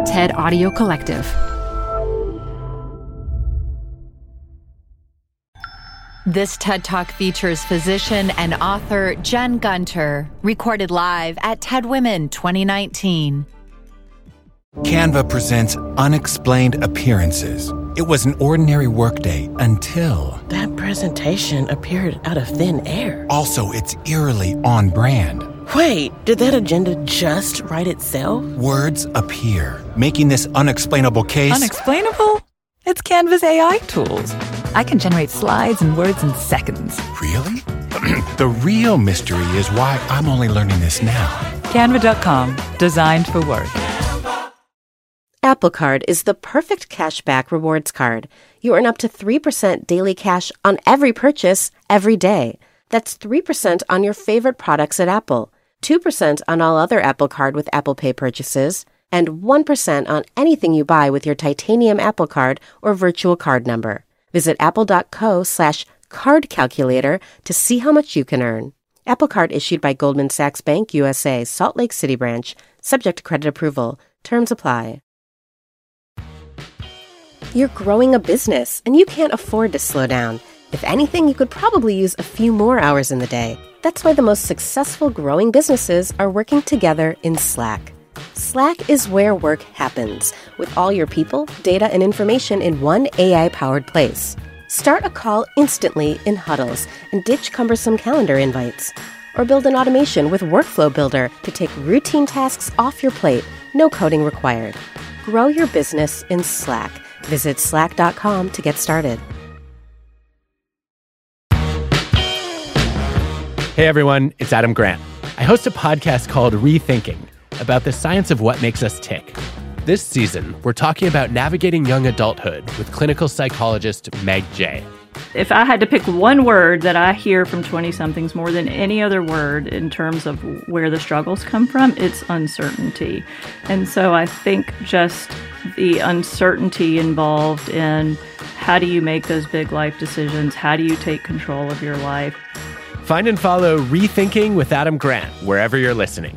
TED Audio Collective. This TED Talk features physician and author Jen Gunter, recorded live at TED Women 2019. Canva presents Unexplained Appearances. It was an ordinary workday until... That presentation appeared out of thin air. Also, it's eerily on brand. Wait, did that agenda just write itself? Words appear, making this unexplainable case... Unexplainable? It's Canva's AI tools. I can generate slides and words in seconds. Really? The real mystery is why I'm only learning this now. Canva.com, designed for work. Apple Card is the perfect cashback rewards card. You earn up to 3% daily cash on every purchase, every day. That's 3% on your favorite products at Apple, 2% on all other Apple Card with Apple Pay purchases, and 1% on anything you buy with your titanium Apple Card or virtual card number. Visit apple.co/card calculator to see how much you can earn. Apple Card issued by Goldman Sachs Bank USA, Salt Lake City branch, subject to credit approval. Terms apply. You're growing a business, and you can't afford to slow down. If anything, you could probably use a few more hours in the day. That's why the most successful growing businesses are working together in Slack. Slack is where work happens, with all your people, data, and information in one AI-powered place. Start a call instantly in huddles and ditch cumbersome calendar invites. Or build an automation with Workflow Builder to take routine tasks off your plate, no coding required. Grow your business in Slack. Visit slack.com to get started. Hey everyone, it's Adam Grant. I host a podcast called Rethinking about the science of what makes us tick. This season, we're talking about navigating young adulthood with clinical psychologist Meg Jay. If I had to pick one word that I hear from 20-somethings more than any other word in terms of where the struggles come from, it's uncertainty. And so I think just the uncertainty involved in how do you make those big life decisions? How do you take control of your life? Find and follow Rethinking with Adam Grant wherever you're listening.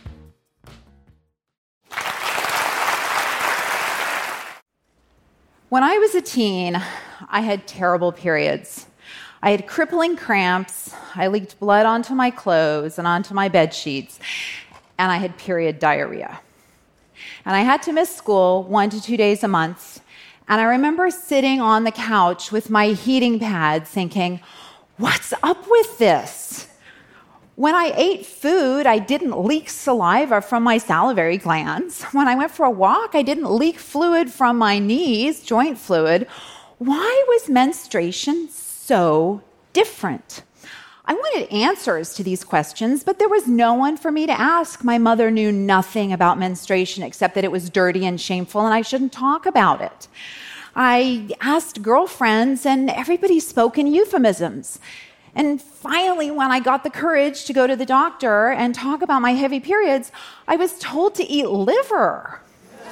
When I was a teen, I had terrible periods. I had crippling cramps, I leaked blood onto my clothes and onto my bed sheets, and I had period diarrhea. And I had to miss school 1 to 2 days a month, and I remember sitting on the couch with my heating pad thinking, what's up with this? When I ate food, I didn't leak saliva from my salivary glands. When I went for a walk, I didn't leak fluid from my knees, joint fluid. Why was menstruation so different? I wanted answers to these questions, but there was no one for me to ask. My mother knew nothing about menstruation except that it was dirty and shameful and I shouldn't talk about it. I asked girlfriends and everybody spoke in euphemisms. And finally, when I got the courage to go to the doctor and talk about my heavy periods, I was told to eat liver.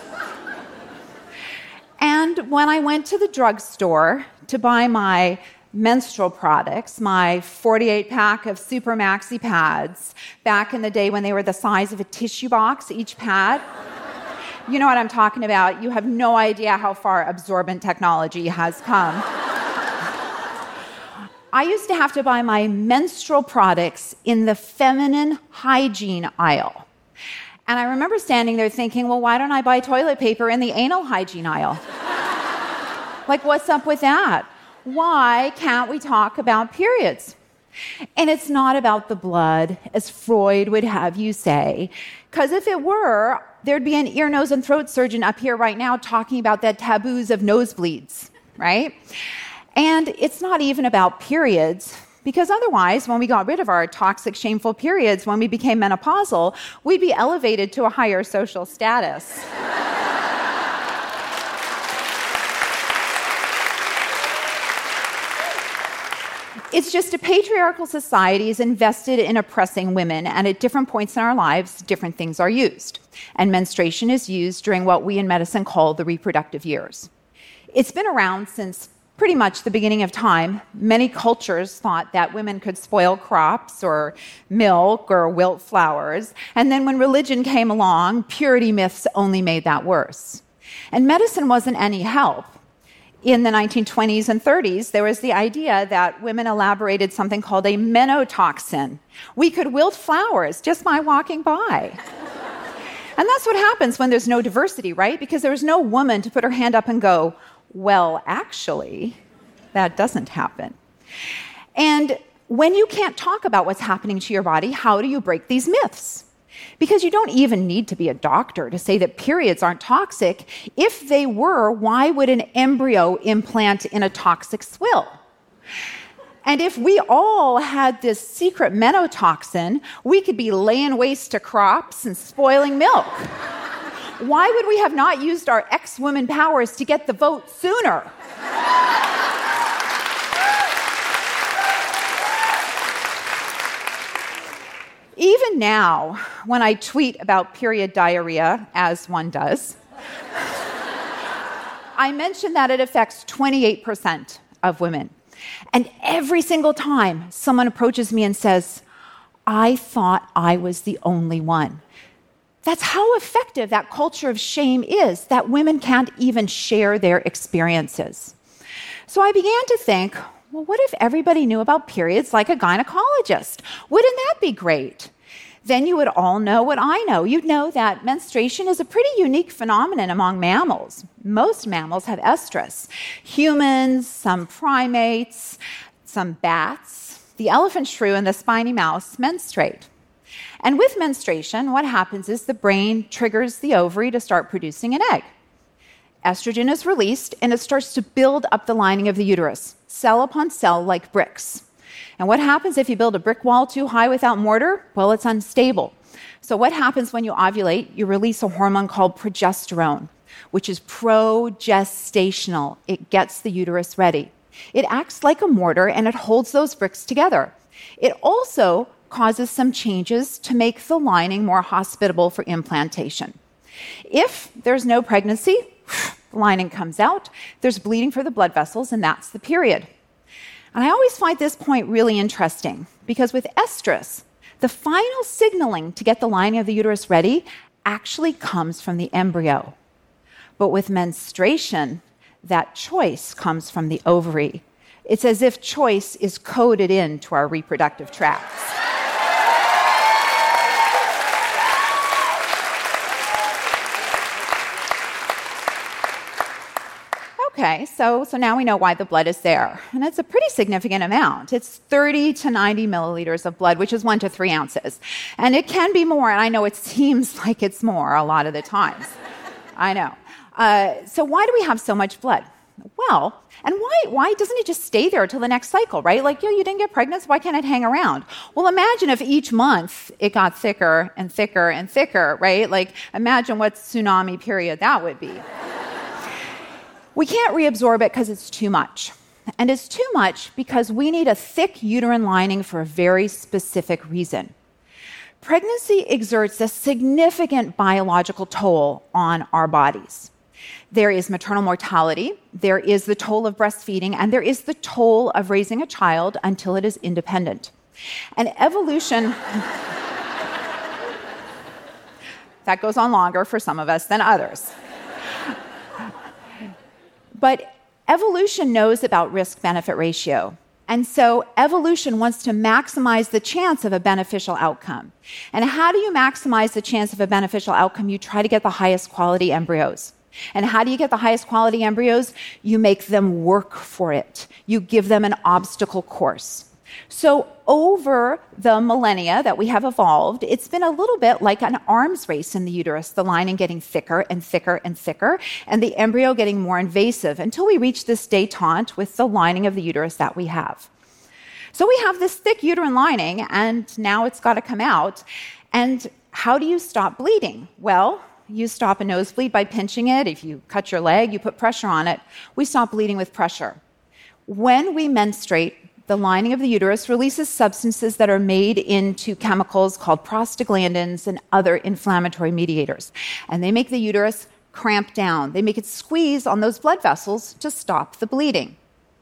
And when I went to the drugstore to buy my menstrual products, my 48-pack of Super Maxi pads, back in the day when they were the size of a tissue box, each pad, you know what I'm talking about. You have no idea how far absorbent technology has come. I used to have to buy my menstrual products in the feminine hygiene aisle. And I remember standing there thinking, well, why don't I buy toilet paper in the anal hygiene aisle? Like, what's up with that? Why can't we talk about periods? And it's not about the blood, as Freud would have you say, because if it were, there'd be an ear, nose, and throat surgeon up here right now talking about the taboos of nosebleeds, right? And it's not even about periods, because otherwise, when we got rid of our toxic, shameful periods, when we became menopausal, we'd be elevated to a higher social status. It's just a patriarchal society is invested in oppressing women, and at different points in our lives, different things are used. And menstruation is used during what we in medicine call the reproductive years. It's been around since pretty much the beginning of time, many cultures thought that women could spoil crops or milk or wilt flowers. And then when religion came along, purity myths only made that worse. And medicine wasn't any help. In the 1920s and 30s, there was the idea that women elaborated something called a menotoxin. We could wilt flowers just by walking by. And that's what happens when there's no diversity, right? Because there's no woman to put her hand up and go, well, actually, that doesn't happen. And when you can't talk about what's happening to your body, how do you break these myths? Because you don't even need to be a doctor to say that periods aren't toxic. If they were, why would an embryo implant in a toxic swill? And if we all had this secret menotoxin, we could be laying waste to crops and spoiling milk. Why would we have not used our ex-woman powers to get the vote sooner? Even now, when I tweet about period diarrhea, as one does, I mention that it affects 28% of women. And every single time someone approaches me and says, I thought I was the only one. That's how effective that culture of shame is, that women can't even share their experiences. So I began to think, well, what if everybody knew about periods like a gynecologist? Wouldn't that be great? Then you would all know what I know. You'd know that menstruation is a pretty unique phenomenon among mammals. Most mammals have estrus. Humans, some primates, some bats, the elephant shrew, and the spiny mouse menstruate. And with menstruation, what happens is the brain triggers the ovary to start producing an egg. Estrogen is released, and it starts to build up the lining of the uterus, cell upon cell, like bricks. And what happens if you build a brick wall too high without mortar? Well, it's unstable. So what happens when you ovulate? You release a hormone called progesterone, which is progestational. It gets the uterus ready. It acts like a mortar, and it holds those bricks together. It also causes some changes to make the lining more hospitable for implantation. If there's no pregnancy, the lining comes out, there's bleeding for the blood vessels, and that's the period. And I always find this point really interesting, because with estrus, the final signaling to get the lining of the uterus ready actually comes from the embryo. But with menstruation, that choice comes from the ovary. It's as if choice is coded into our reproductive tracts. Okay, so now we know why the blood is there. And it's a pretty significant amount. It's 30 to 90 milliliters of blood, which is 1 to 3 ounces. And it can be more, and I know it seems like it's more a lot of the times. I know. So why do we have so much blood? Well, and why doesn't it just stay there till the next cycle, right? Like, you didn't get pregnant, so why can't it hang around? Well, imagine if each month it got thicker and thicker and thicker, right? Like, imagine what tsunami period that would be. We can't reabsorb it because it's too much. And it's too much because we need a thick uterine lining for a very specific reason. Pregnancy exerts a significant biological toll on our bodies. There is maternal mortality, there is the toll of breastfeeding, and there is the toll of raising a child until it is independent. And evolution... that goes on longer for some of us than others. But evolution knows about risk-benefit ratio. And so evolution wants to maximize the chance of a beneficial outcome. And how do you maximize the chance of a beneficial outcome? You try to get the highest quality embryos. And how do you get the highest quality embryos? You make them work for it. You give them an obstacle course. So over the millennia that we have evolved, it's been a little bit like an arms race in the uterus, the lining getting thicker and thicker and thicker, and the embryo getting more invasive until we reach this détente with the lining of the uterus that we have. So we have this thick uterine lining, and now it's got to come out. And how do you stop bleeding? Well, you stop a nosebleed by pinching it. If you cut your leg, you put pressure on it. We stop bleeding with pressure. When we menstruate, the lining of the uterus releases substances that are made into chemicals called prostaglandins and other inflammatory mediators. And they make the uterus cramp down. They make it squeeze on those blood vessels to stop the bleeding.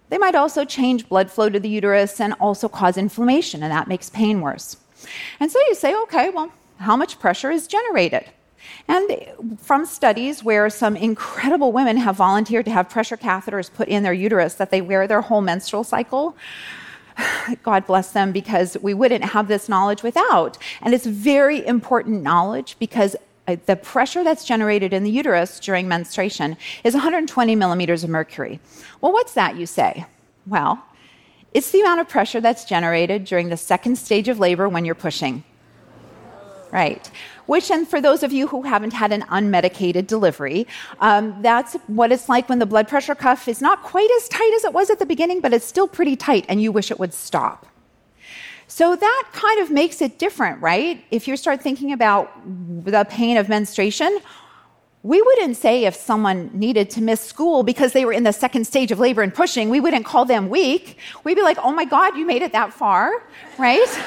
They might also change blood flow to the uterus and also cause inflammation, and that makes pain worse. And so you say, okay, well, how much pressure is generated? And from studies where some incredible women have volunteered to have pressure catheters put in their uterus that they wear their whole menstrual cycle, God bless them, because we wouldn't have this knowledge without. And it's very important knowledge because the pressure that's generated in the uterus during menstruation is 120 millimeters of mercury. Well, what's that, you say? Well, it's the amount of pressure that's generated during the second stage of labor when you're pushing. Right. Which, and for those of you who haven't had an unmedicated delivery, that's what it's like when the blood pressure cuff is not quite as tight as it was at the beginning, but it's still pretty tight and you wish it would stop. So that kind of makes it different, right? If you start thinking about the pain of menstruation, we wouldn't say if someone needed to miss school because they were in the second stage of labor and pushing, we wouldn't call them weak. We'd be like, oh my God, you made it that far, right?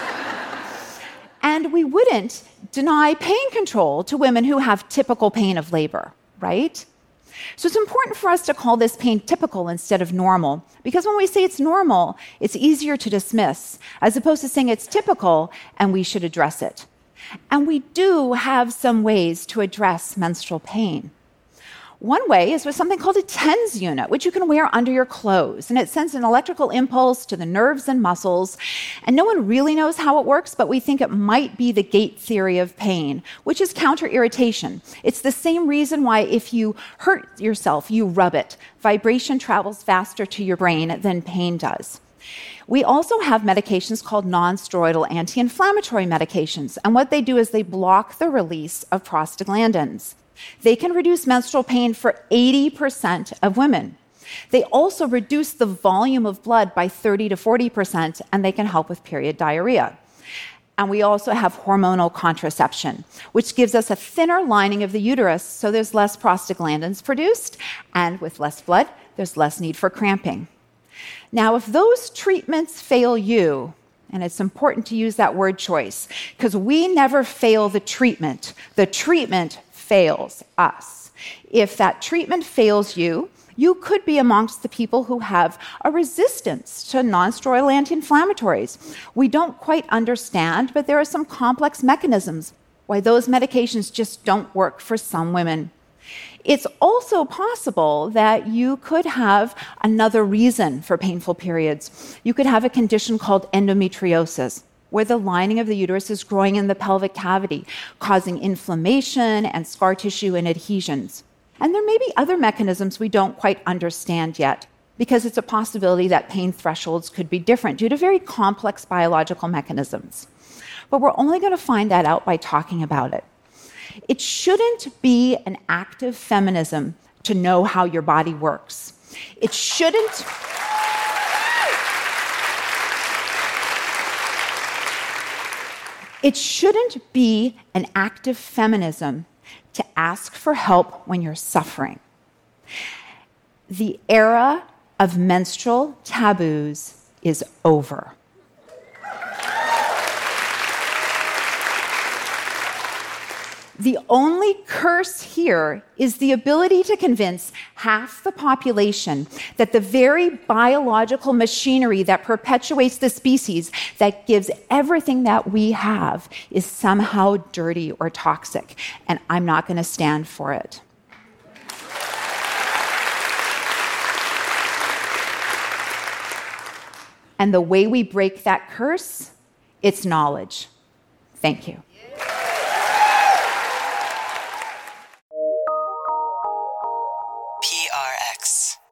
And we wouldn't deny pain control to women who have typical pain of labor, right? So it's important for us to call this pain typical instead of normal, because when we say it's normal, it's easier to dismiss, as opposed to saying it's typical and we should address it. And we do have some ways to address menstrual pain. One way is with something called a TENS unit, which you can wear under your clothes. And it sends an electrical impulse to the nerves and muscles. And no one really knows how it works, but we think it might be the gate theory of pain, which is counter-irritation. It's the same reason why if you hurt yourself, you rub it. Vibration travels faster to your brain than pain does. We also have medications called non-steroidal anti-inflammatory medications. And what they do is they block the release of prostaglandins. They can reduce menstrual pain for 80% of women. They also reduce the volume of blood by 30 to 40%, and they can help with period diarrhea. And we also have hormonal contraception, which gives us a thinner lining of the uterus, so there's less prostaglandins produced, and with less blood, there's less need for cramping. Now, if those treatments fail you, and it's important to use that word choice, because we never fail the treatment fails us. If that treatment fails you, you could be amongst the people who have a resistance to non-steroidal anti-inflammatories. We don't quite understand, but there are some complex mechanisms why those medications just don't work for some women. It's also possible that you could have another reason for painful periods. You could have a condition called endometriosis, where the lining of the uterus is growing in the pelvic cavity, causing inflammation and scar tissue and adhesions. And there may be other mechanisms we don't quite understand yet, because it's a possibility that pain thresholds could be different due to very complex biological mechanisms. But we're only going to find that out by talking about it. It shouldn't be an act of feminism to know how your body works. It shouldn't be an act of feminism to ask for help when you're suffering. The era of menstrual taboos is over. The only curse here is the ability to convince half the population that the very biological machinery that perpetuates the species, that gives everything that we have, is somehow dirty or toxic. And I'm not going to stand for it. And the way we break that curse, it's knowledge. Thank you. PRX.